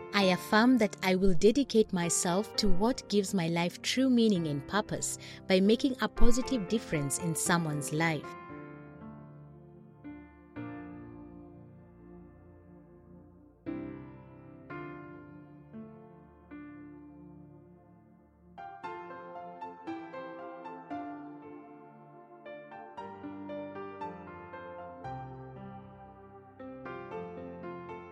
I affirm that I will dedicate myself to what gives my life true meaning and purpose by making a positive difference in someone's life.